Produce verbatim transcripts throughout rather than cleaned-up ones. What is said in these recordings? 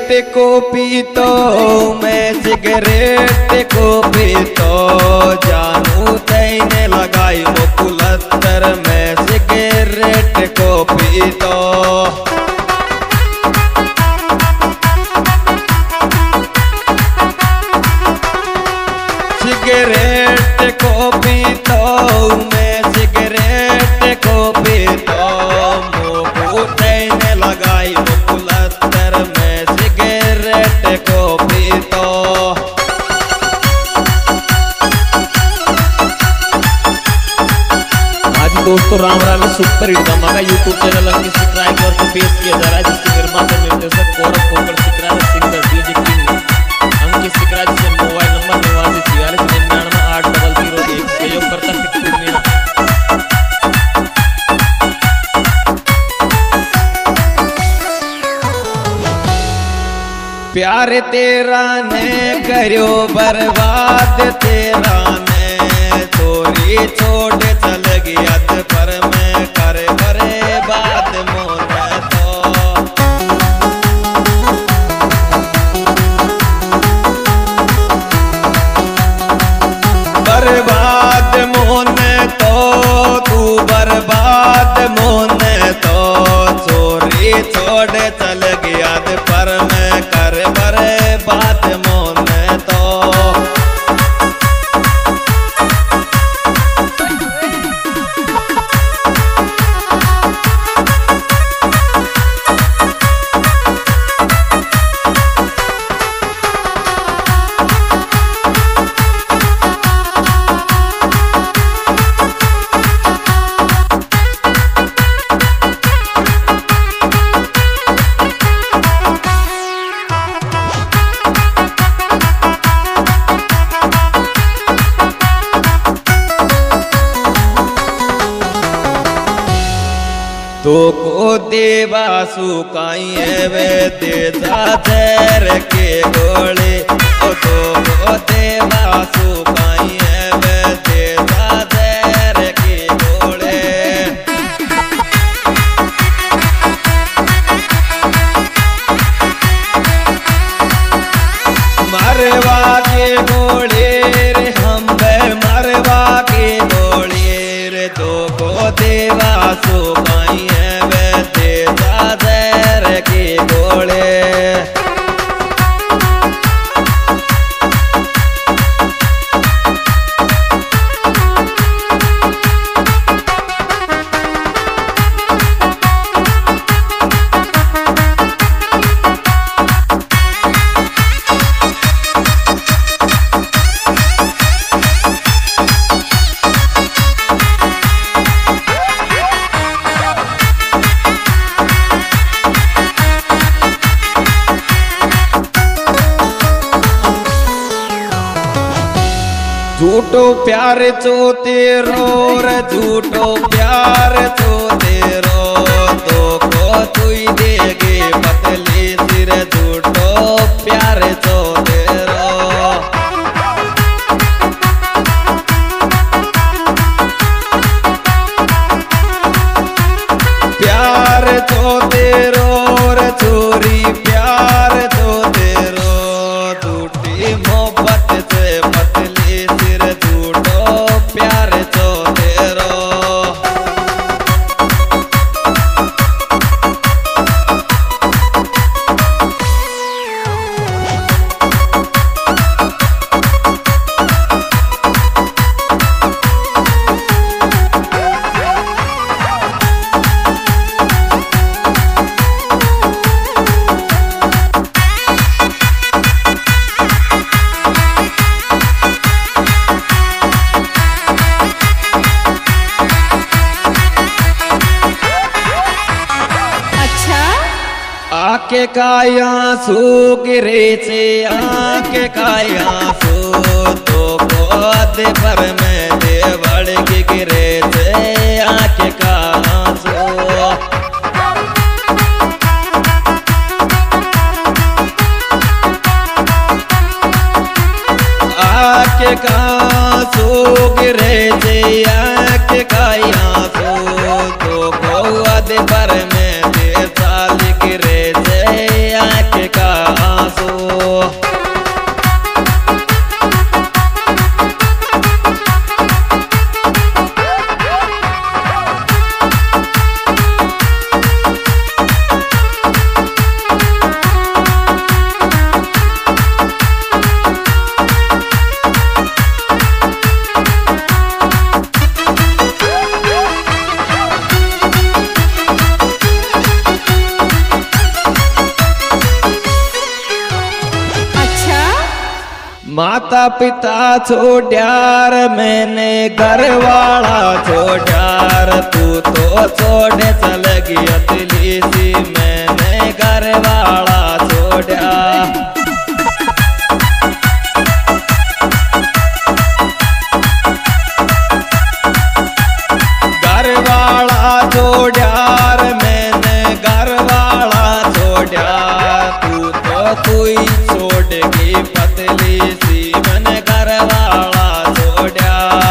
को पीतो मैं सिगरेट को पीतो जानू तैने लगाई मुकुलत्तर मैं सिगरेट को पीतो सिगरेट को पीतो मैं सिगरेट को पीतो मुकु तैने लगाई मुकुलत्तर मैं सिगरेट को पीतो। आज दोस्तों राम राम सुपर हिट धमाका यूट्यूब चैनल अंकित सिकराय और पेश किया जा रहा है जिसके निर्माता निर्देशक Gaurav Kokar Sikrai singer DJ king Ankit Sikrai से मोबाइल नंबर निवासी छियालीस निन्यानवे आठ डबल जीरो एक सहयोग करता फिट मीना। प्यार तेरा ने करो बर्बाद तेरा ने चोरी छोड़ चल गया पर मैं कर करे बात मोन तो बर्बाद मोन तो तू बर्बाद मोन तो चोरी छोड़ चल गया पर मैं कर बरे बात मोन तो तो को देवा सुकाइए वे देता तेर के गोले ओ तो को देवा सुकाइए वे देता तेर के गोले मरवा के गोले रे हम मरवा के गोले रे तो को देवा सुकाइए के गोले झूठो प्यार चो तेरो रे झूठो प्यार चो तेरो तो को तुई देगे पतली सिर झूठो प्यार चो तेरो प्यार चो तेरो रे चोरी प्यार चो तेरो झूठी मोहब्बत से पतली झूठो प्यार चो तेरो आके काया सो गिरे से आके काया सो तो गोद पर मैं देवड़ के गिरे से आके काया सो आके काया सो गिरे से आके काया सो तो गोद पर मैं देवड़ गिरे से आके का माता पिता छोड्यार मैंने घर वाला छोड्यार तू तो छोड़े चल गई अतली सी मैंने घर वाला छोड्या घर वाला छोड्यार मैंने घर वाला छोड्या तू तो तू ही छोड़ गई पतली सी मैंने घर वाला छोड्या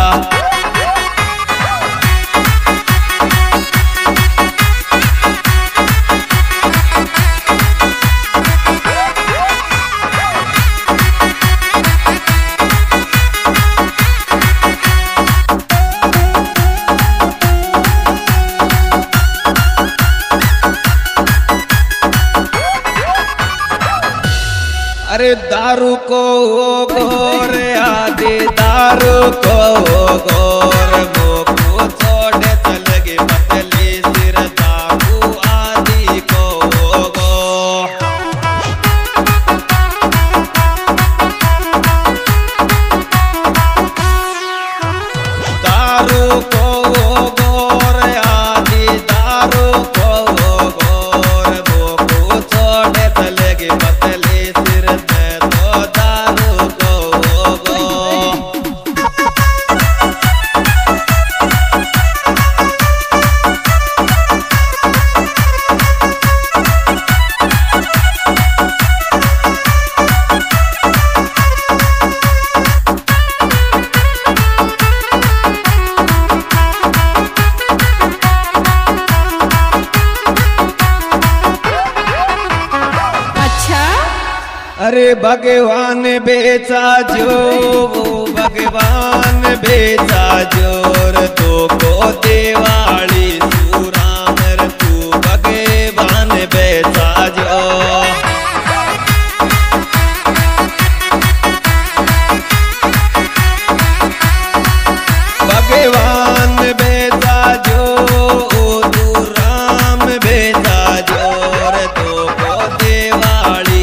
अरे दारू को गोर आदि दारू को गोर मोको छोड़े चल गए पतली सिर दारू आदि को गो दारू को गोर आदि दारू को गोर मोको छोड़े चल गए पतली सिर अरे भगवान बेचा जो वो भगवान बेचा जोर तो को देवाली सुराम तू भगवान बेचा जो भगवान बेचा जो तू राम बेचा जोर तो को देवाली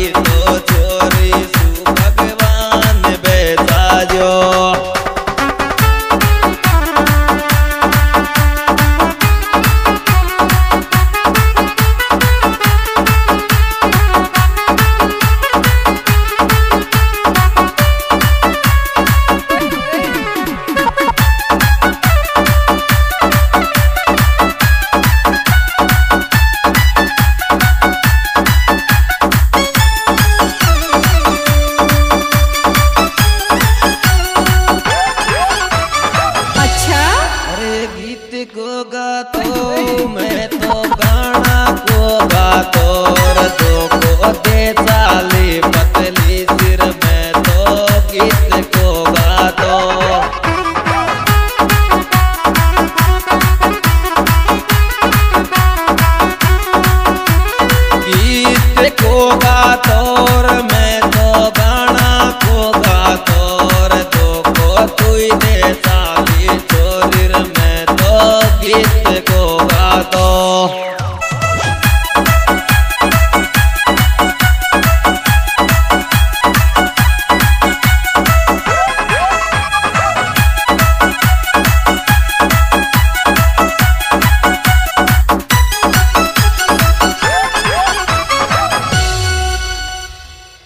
को गातो मैं तो गाना को गातो तो को दे चाली पतली सिर में तो गीत को गातो